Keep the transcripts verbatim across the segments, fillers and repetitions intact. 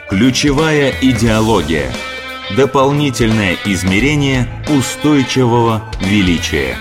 Ключевая идеология. Дополнительное измерение устойчивого величия.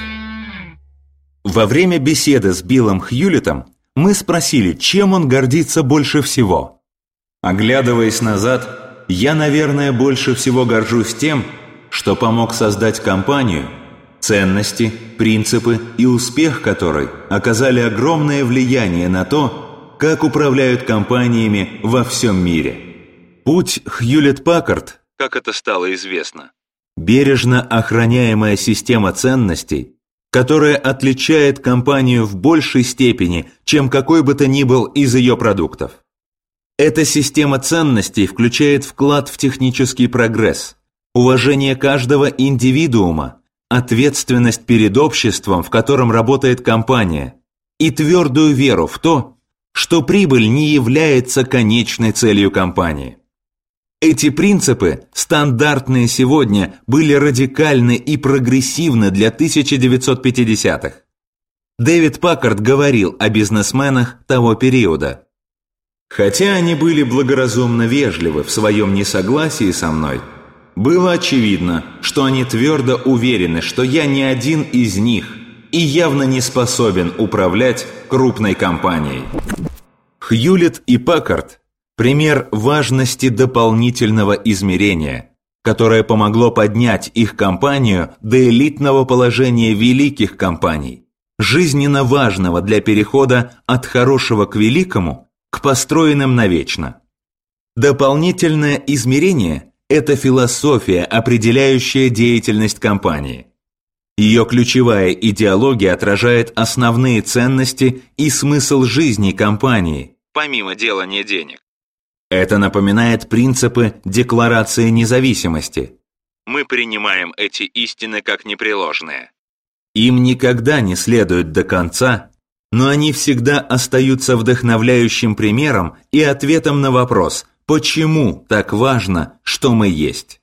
Во время беседы с Биллом Хьюлиттом мы спросили, чем он гордится больше всего. Оглядываясь назад, я, наверное, больше всего горжусь тем, что помог создать компанию, ценности, принципы и успех которой оказали огромное влияние на то, как управляют компаниями во всем мире. Путь Хьюлетт-Паккард, как это стало известно, бережно охраняемая система ценностей, которая отличает компанию в большей степени, чем какой бы то ни был из ее продуктов. Эта система ценностей включает вклад в технический прогресс, уважение каждого индивидуума, ответственность перед обществом, в котором работает компания, и твердую веру в то, что прибыль не является конечной целью компании. Эти принципы, стандартные сегодня, были радикальны и прогрессивны для тысяча девятьсот пятидесятых. Дэвид Паккард говорил о бизнесменах того периода. Хотя они были благоразумно вежливы в своем несогласии со мной, было очевидно, что они твердо уверены, что я не один из них и явно не способен управлять крупной компанией. Хьюлитт и Паккард – пример важности дополнительного измерения, которое помогло поднять их компанию до элитного положения великих компаний, жизненно важного для перехода от хорошего к великому, к построенным навечно. Дополнительное измерение – это философия, определяющая деятельность компании. Ее ключевая идеология отражает основные ценности и смысл жизни компании, помимо делания денег. Это напоминает принципы Декларации независимости. Мы принимаем эти истины как непреложные. Им никогда не следуют до конца, но они всегда остаются вдохновляющим примером и ответом на вопрос, почему так важно, что мы есть.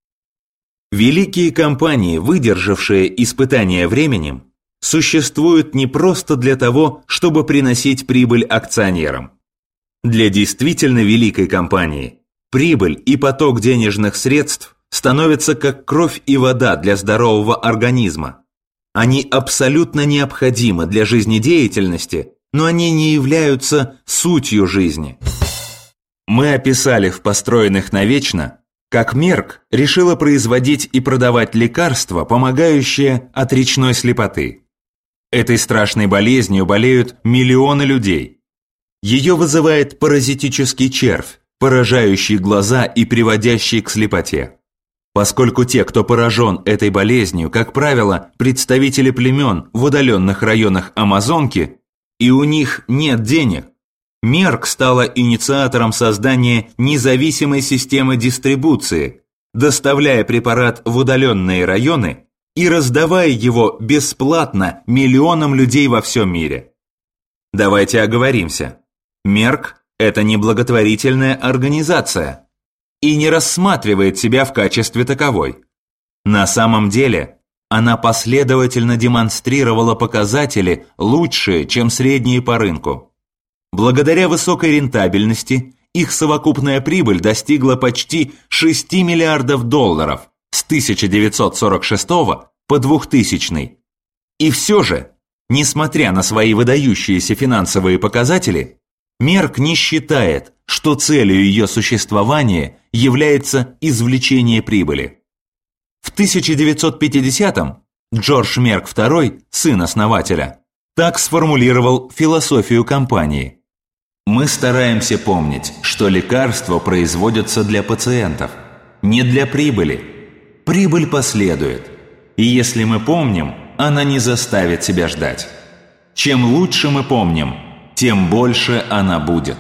Великие компании, выдержавшие испытания временем, существуют не просто для того, чтобы приносить прибыль акционерам. Для действительно великой компании прибыль и поток денежных средств становятся как кровь и вода для здорового организма. Они абсолютно необходимы для жизнедеятельности, но они не являются сутью жизни. Мы описали в «Построенных навечно», как Мерк решила производить и продавать лекарства, помогающие от речной слепоты. Этой страшной болезнью болеют миллионы людей. Ее вызывает паразитический червь, поражающий глаза и приводящий к слепоте. Поскольку те, кто поражен этой болезнью, как правило, представители племен в удаленных районах Амазонки, и у них нет денег, Мерк стала инициатором создания независимой системы дистрибуции, доставляя препарат в удаленные районы и раздавая его бесплатно миллионам людей во всем мире. Давайте оговоримся. Мерк – это не благотворительная организация и не рассматривает себя в качестве таковой. На самом деле, она последовательно демонстрировала показатели лучшие, чем средние по рынку. Благодаря высокой рентабельности их совокупная прибыль достигла почти шести миллиардов долларов с тысяча девятьсот сорок шестого по двухтысячный. И все же, несмотря на свои выдающиеся финансовые показатели, Мерк не считает, что целью ее существования является извлечение прибыли. В тысяча девятьсот пятидесятом Джордж Мерк второй, сын основателя, так сформулировал философию компании. Мы стараемся помнить, что лекарства производятся для пациентов, не для прибыли. Прибыль последует. И если мы помним, она не заставит себя ждать. Чем лучше мы помним, тем больше она будет.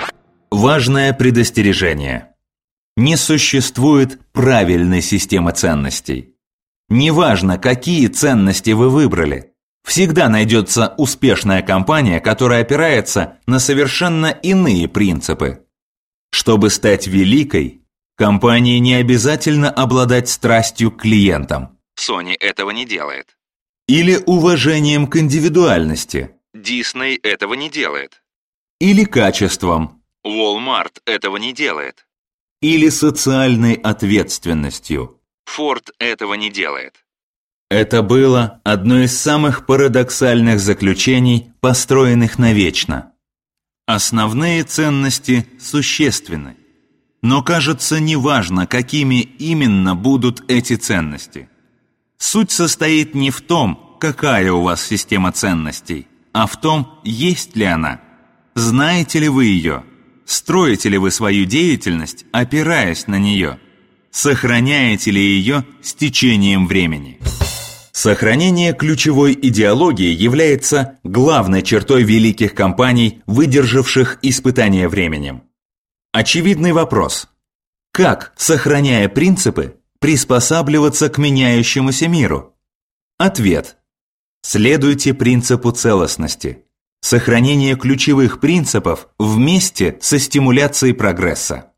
Важное предостережение. Не существует правильной системы ценностей. Неважно, какие ценности вы выбрали, всегда найдется успешная компания, которая опирается на совершенно иные принципы. Чтобы стать великой, компании не обязательно обладать страстью к клиентам. Sony этого не делает. Или уважением к индивидуальности. Disney этого не делает. Или качеством. Walmart этого не делает. или социальной ответственностью. Форд этого не делает. Это было одно из самых парадоксальных заключений, построенных навечно. Основные ценности существенны, но, кажется, неважно, какими именно будут эти ценности. Суть состоит не в том, какая у вас система ценностей, а в том, есть ли она. Знаете ли вы ее? Строите ли вы свою деятельность, опираясь на нее? Сохраняете ли ее с течением времени? Сохранение ключевой идеологии является главной чертой великих компаний, выдержавших испытания временем. Очевидный вопрос: как, сохраняя принципы, приспосабливаться к меняющемуся миру? Ответ: следуйте принципу целостности. Сохранение ключевых принципов вместе со стимуляцией прогресса.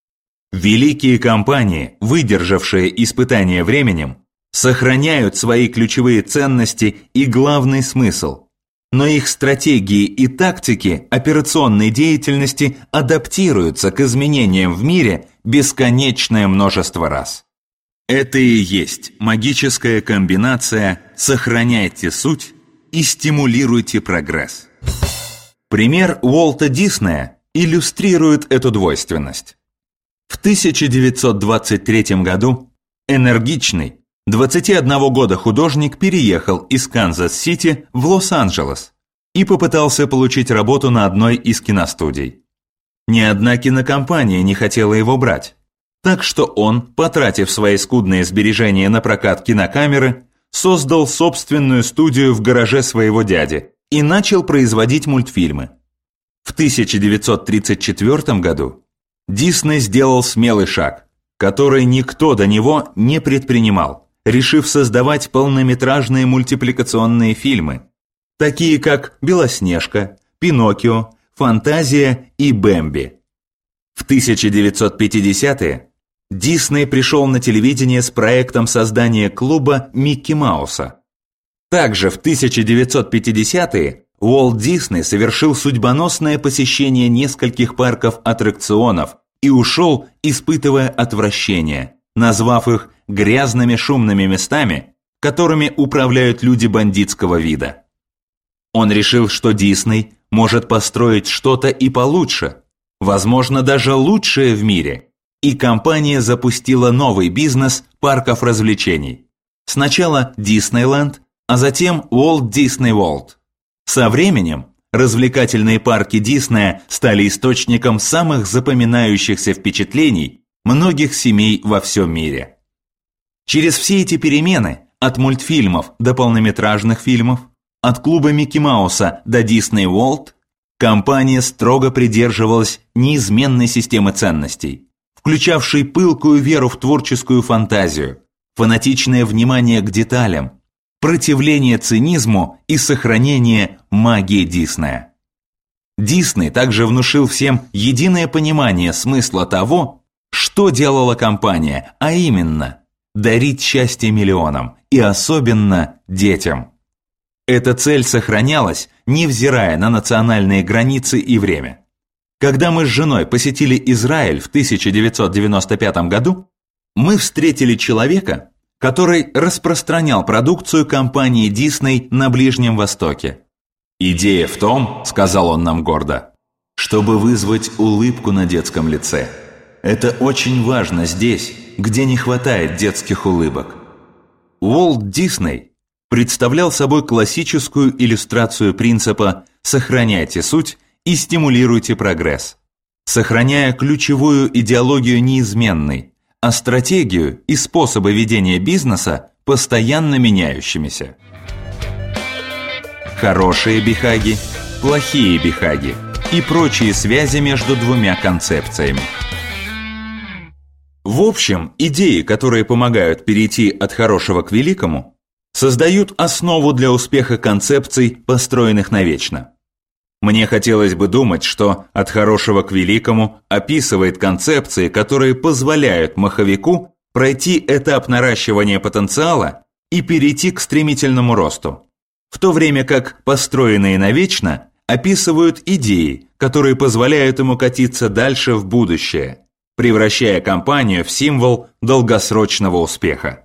Великие компании, выдержавшие испытания временем, сохраняют свои ключевые ценности и главный смысл, но их стратегии и тактики операционной деятельности адаптируются к изменениям в мире бесконечное множество раз. Это и есть магическая комбинация «сохраняйте суть» и «стимулируйте прогресс». Пример Уолта Диснея иллюстрирует эту двойственность. В тысяча девятьсот двадцать третьем году энергичный, двадцати одного года художник переехал из Канзас-Сити в Лос-Анджелес и попытался получить работу на одной из киностудий. Ни одна кинокомпания не хотела его брать, так что он, потратив свои скудные сбережения на прокат кинокамеры, создал собственную студию в гараже своего дяди и начал производить мультфильмы. В тысяча девятьсот тридцать четвёртом году Дисней сделал смелый шаг, который никто до него не предпринимал, решив создавать полнометражные мультипликационные фильмы, такие как «Белоснежка», «Пиноккио», «Фантазия» и «Бэмби». В тысяча девятьсот пятидесятые Дисней пришел на телевидение с проектом создания клуба Микки Мауса. Также в тысяча девятьсот пятидесятые Уолт Дисней совершил судьбоносное посещение нескольких парков аттракционов и ушел, испытывая отвращение, назвав их грязными шумными местами, которыми управляют люди бандитского вида. Он решил, что Дисней может построить что-то и получше, возможно, даже лучшее в мире, и компания запустила новый бизнес парков развлечений. Сначала Диснейленд, а затем Уолт Дисней Ворлд. Со временем развлекательные парки Диснея стали источником самых запоминающихся впечатлений многих семей во всем мире. Через все эти перемены, от мультфильмов до полнометражных фильмов, от клуба Микки Мауса до Дисней Ворлд, компания строго придерживалась неизменной системы ценностей, включавшей пылкую веру в творческую фантазию, фанатичное внимание к деталям, противление цинизму и сохранение магии Диснея. Дисней также внушил всем единое понимание смысла того, что делала компания, а именно дарить счастье миллионам и особенно детям. Эта цель сохранялась, невзирая на национальные границы и время. Когда мы с женой посетили Израиль в тысяча девятьсот девяносто пятом году, мы встретили человека, который распространял продукцию компании Disney на Ближнем Востоке. «Идея в том, — сказал он нам гордо, — чтобы вызвать улыбку на детском лице. Это очень важно здесь, где не хватает детских улыбок». Уолт Дисней представлял собой классическую иллюстрацию принципа «сохраняйте суть и стимулируйте прогресс», сохраняя ключевую идеологию неизменной, а стратегию и способы ведения бизнеса постоянно меняющимися. Хорошие бихаги, плохие бихаги и прочие связи между двумя концепциями. В общем, идеи, которые помогают перейти от хорошего к великому, создают основу для успеха концепций, построенных навечно. Мне хотелось бы думать, что «от хорошего к великому» описывает концепции, которые позволяют маховику пройти этап наращивания потенциала и перейти к стремительному росту, в то время как построенные навечно описывают идеи, которые позволяют ему катиться дальше в будущее, превращая компанию в символ долгосрочного успеха.